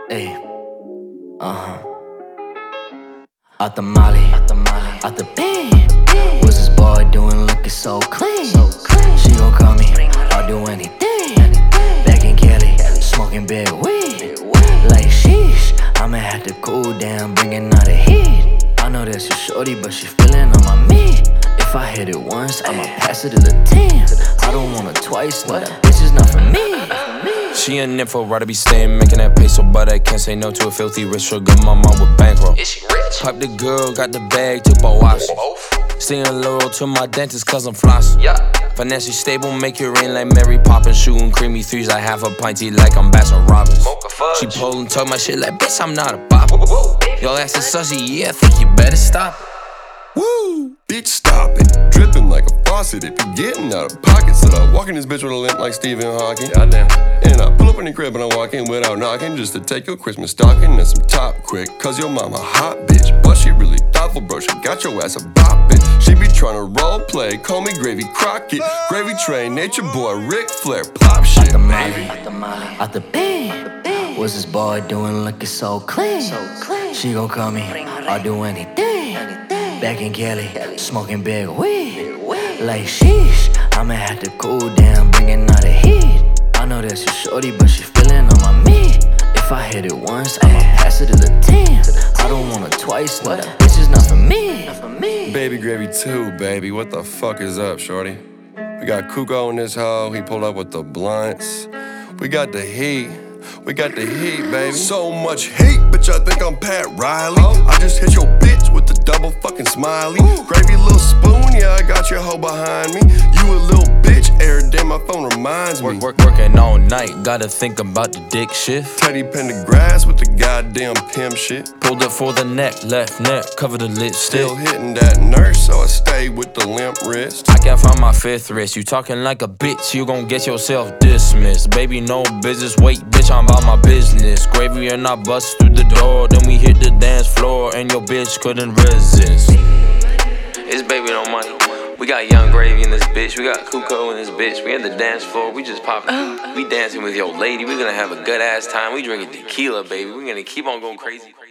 Ayy, out the molly, out the beam. What's this boy doing looking so clean? She gon' call me, I'll do anything. Back in Cali, smoking big weed. Like sheesh, I'ma have to cool down, bringing out the heat. I know that's your shorty, but she feeling on my meat. If I hit it once, I'ma pass it to the 10. I don't want it twice, no, that bitch is not for me. She an info, rather be staying, making that peso, but I can't say no to a filthy rich sugar mama with bankroll. Is she rich? Pipe the girl, got the bag, took Bowashi. Staying loyal to my dentist, cause I'm flossy. Yeah. Financially stable, make it rain like Mary Poppins. Shooting creamy threes like half a pinty, like I'm Baskin Robbins. Mocha fudge. She pullin', talk my shit like, bitch, I'm not a bop. Yo, ass is sussy, yeah, I think you better stop. Woo! Bitch, stop it. Dripping like a faucet. If you getting out of pocket, so I walk in this bitch with a limp like Stephen Hawking. Goddamn. And I pull up in the crib and I walk in without knocking, just to take your Christmas stocking and some top quick. Cause your mama hot bitch, but she really thoughtful, bro. She got your ass a boppin'. She be tryna role play, call me Gravy Crockett. Gravy Train, Nature Boy, Ric Flair, pop shit, baby. Out the beam. What's this boy doing looking so clean? She gon' call me, I'll do anything. Back in Cali, smoking big weed. Like sheesh, I'ma have to cool down, bringing out the heat. I know that's your shorty, but she feeling on my meat. If I hit it once, I'ma pass it to the 10. I don't want it twice, no, that bitch is not for me. Baby Gravy 2, baby. What the fuck is up, shorty? We got Kuko in this hoe, he pulled up with the blunts. We got the heat. We got the heat, baby. So much heat, bitch, I think I'm Pat Riley. I just hit your bitch with the double fucking smiley. Gravy, little spoon, yeah, I got your hoe behind me. You a little bitch, every day my phone reminds me. Working all night, gotta think about the dick shift. Teddy Pendergrass with the goddamn pimp shit. Pulled up for the neck, left neck, cover the lip Still still. hitting that nurse, so I stay with the limp wrist. I can't find my fifth wrist. You talking like a bitch, you gon' get yourself dismissed. Baby, no business, wait, bitch, I'm about my business. Gravy and I bust through the door, then we hit the dance floor, and your bitch couldn't resist. It's baby no money. We got Young Gravy in this bitch. We got Kuko in this bitch. We in the dance floor. We just popping. We dancing with your lady. We gonna have a good ass time. We drinking tequila, baby. We gonna keep on going crazy.